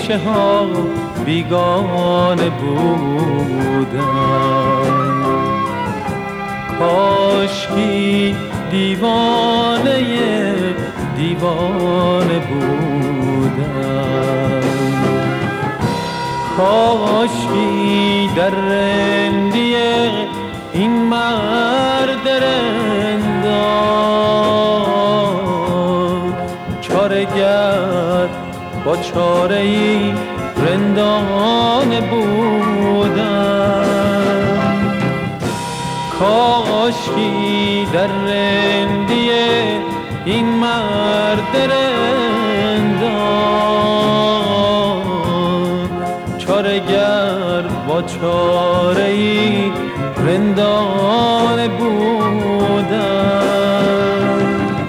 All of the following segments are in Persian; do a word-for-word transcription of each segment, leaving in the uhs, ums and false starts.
اندیشه ها بیگانه بودم، کاشکی دیوانه دیوانه بودم، کاشکی در رندی این مرد رندان چاره گر با چاره ای رندانه بودم، کاشکی در رندی این مرد رندان چاره گر با چاره ای رندانه بودم.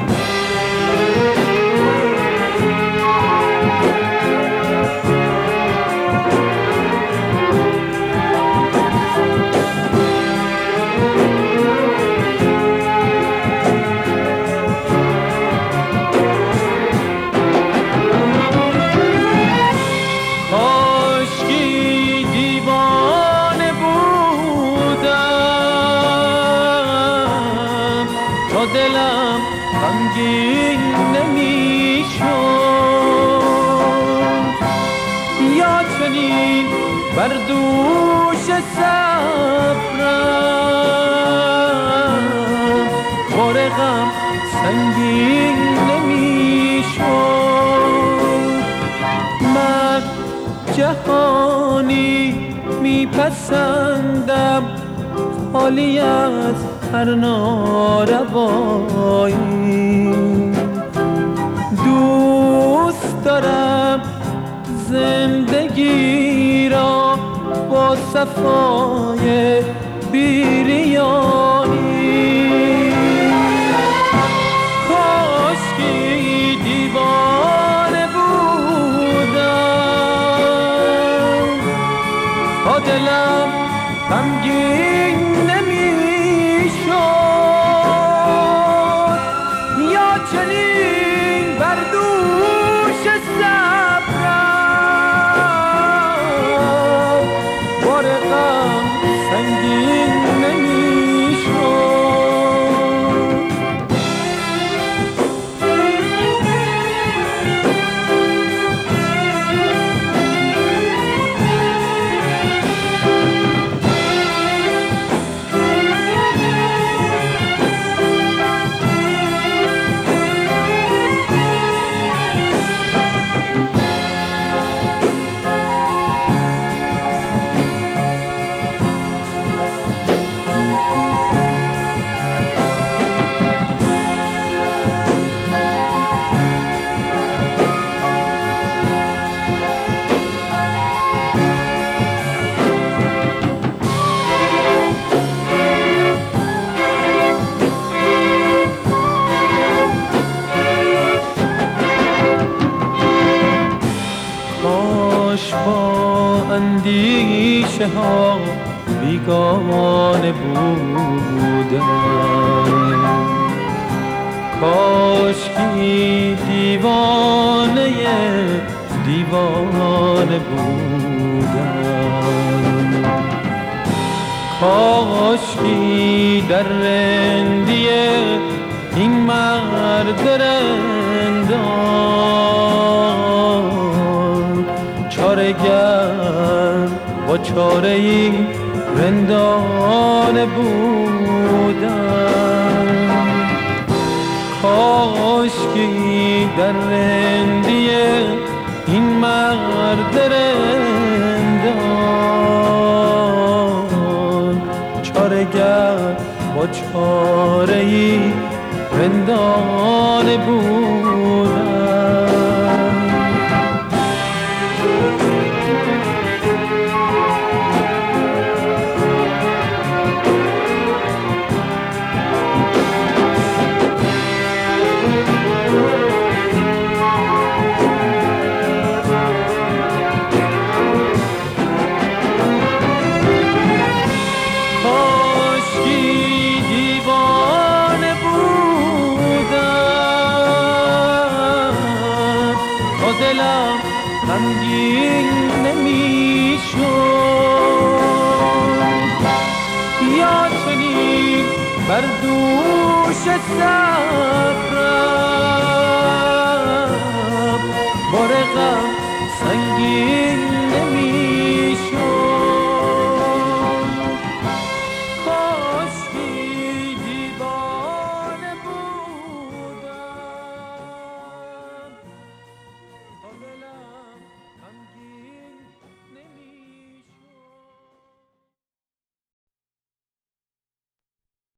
دلم غمگین نمیشد، یا چنین بر دوش صبرم بار غم سنگین نمیشد. من جهانی میپسندم خالی از هر ناروایی، دوست دارم زندگی را با صفای بیریانی، کاشکی دیوانه بودم تا دلم غمگین نمیشد، یا چنین بر دوش صبرم بار غم سنگین نمیشد. با اندیشه ها بیگانه بودم، کاشکی دیوانه دیوانه بودم، کاشکی در رندی این مرد رندان چاره گر با چاره ای رندانه بودم، کاشکی در رندی این مرد رندان چاره گر با چاره ای رندانه بودم. کاشکی دیوانه بودم یا چنین بر دوش صبرم بار غم سنگین